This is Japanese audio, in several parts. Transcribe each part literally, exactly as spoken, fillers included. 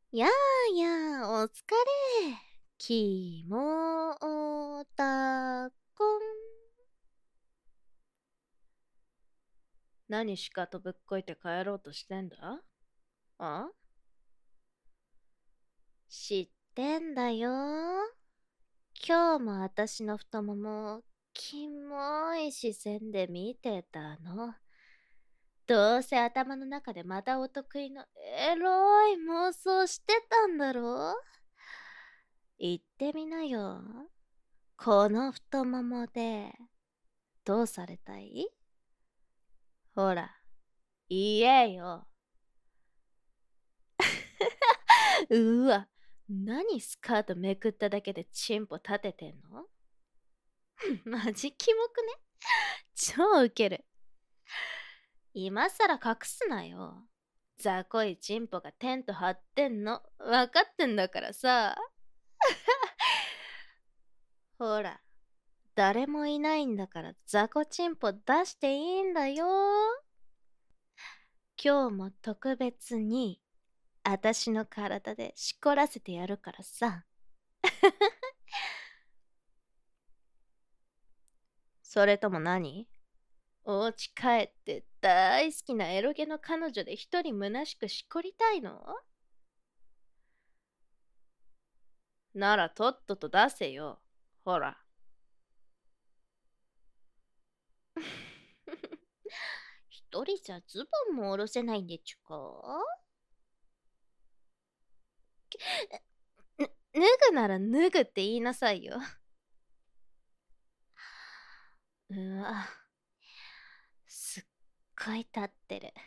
やーやー、お疲れ。きもおたこん。何しかとぶっこいて帰ろうとしてんだ？あ、知ってんだよ。今日も私の太もも、キモい視線で見てたの。どうせ頭の中でまたお得意のエロい妄想してたんだろ？言ってみなよ。この太ももでどうされたい？ほら、言えよ。うわ、何スカートめくっただけでチンポ立ててんの？マジキモくね？超ウケる。今さら隠すなよ。雑魚いチンポがテント張ってんの分かってんだからさ。ほら、誰もいないんだから雑魚チンポ出していいんだよ。今日も特別にあたしの体でしこらせてやるからさ。それとも何？お家帰って大好きなエロゲの彼女で一人虚しくしこりたいの？ならとっとと出せよ。ほら。一人じゃズボンも下ろせないんでちゅか？ぬ脱ぐなら脱ぐって言いなさいよ。うわ、すっごい立ってる。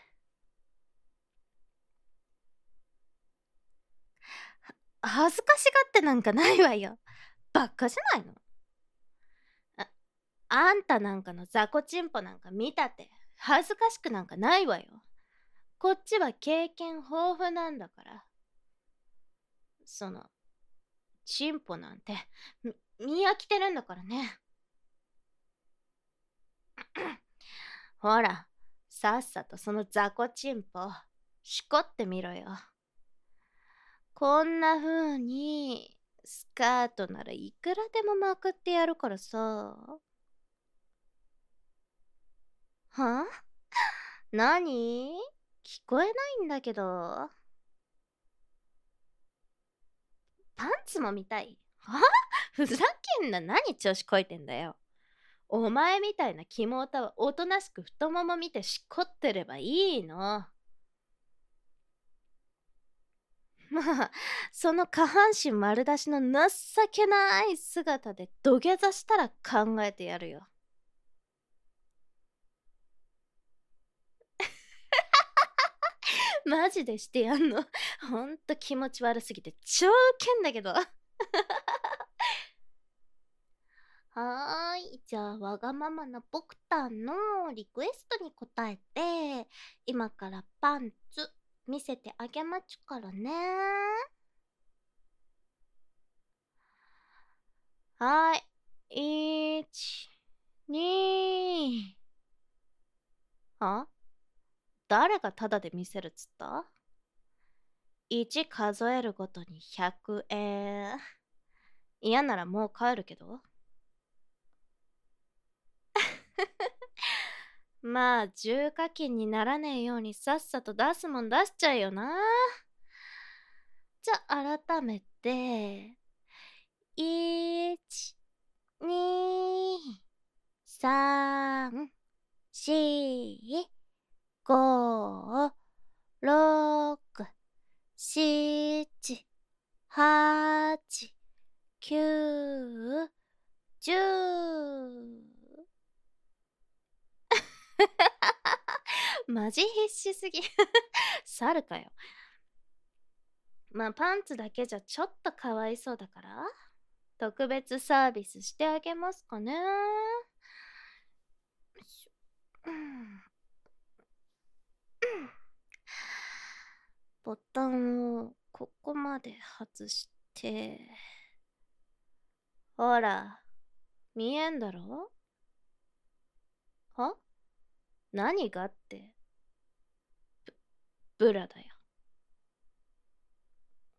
恥ずかしがってなんかないわよ。ばっかじゃないの？あ、あんたなんかの雑魚チンポなんか見たって恥ずかしくなんかないわよ。こっちは経験豊富なんだから。その、チンポなんて、み、見飽きてるんだからね。ほら、さっさとその雑魚チンポ、しこってみろよ。こんな風に、スカートならいくらでもまくってやるからさ。は？何？聞こえないんだけど。パンツも見たい？は？ふざけんな、何調子こいてんだよ。お前みたいなキモオタはおとなしく太もも見てしこってればいいの。まあ、その下半身丸出しの情けない姿で土下座したら考えてやるよ。マジでしてやんの？ほんと気持ち悪すぎて超ウケんだけど。はーい。じゃあ、わがままなボクタンのリクエストに応えて、今からパンツ見せてあげまちゅからね。はーい。いち、に、あ、誰がタダで見せるっつった？ いち 数えるごとにひゃくえん。嫌ならもう帰るけど。まあ、重課金にならねえようにさっさと出すもん出しちゃえよな。じゃあ、改めて、いち、に、さん、よん、ご、ろく、しち、はち、きゅう、じゅう。マジ必死すぎ。猿かよ。まあ、パンツだけじゃちょっとかわいそうだから、特別サービスしてあげますかね。うん、ボタンをここまで外して、ほら、見えんだろ？は？何がって、ブラだよ。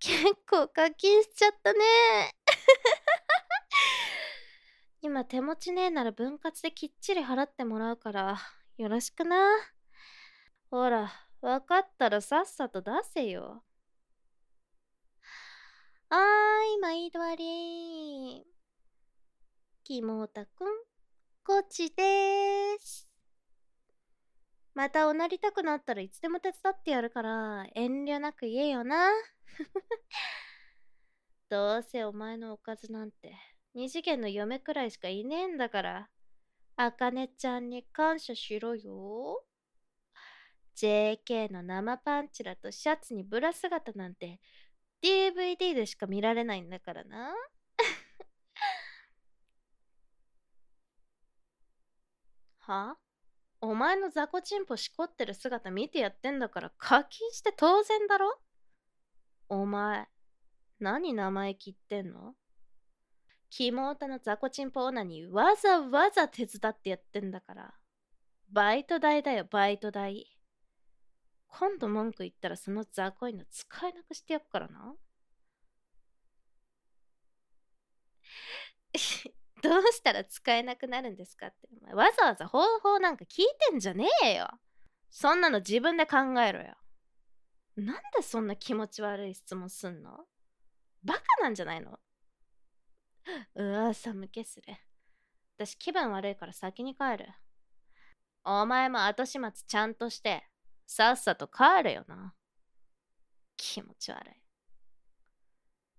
結構課金しちゃったね。今手持ちねえなら分割できっちり払ってもらうから、よろしくな。ほら、わかったらさっさと出せよ。はーい、毎度あり。きもたくん、こっちでーす。またおなりたくなったらいつでも手伝ってやるから、遠慮なく言えよな。どうせお前のおかずなんて、二次元の嫁くらいしかいねえんだから、あかねちゃんに感謝しろよ。ジェーケー の生パンチラとシャツにブラ姿なんて ディーブイディー でしか見られないんだからな。は？お前の雑魚チンポしこってる姿見てやってんだから課金して当然だろ。お前、何生意気言ってんの？キモオタの雑魚チンポ女にわざわざ手伝ってやってんだから。バイト代だよ、バイト代。今度文句言ったらその雑魚いの使えなくしてやっからな。どうしたら使えなくなるんですかって。お前わざわざ方法なんか聞いてんじゃねえよ。そんなの自分で考えろよ。なんでそんな気持ち悪い質問すんの？バカなんじゃないの？うわ、寒気する。私気分悪いから先に帰る。お前も後始末ちゃんとして、さっさと帰れよな。気持ち悪い。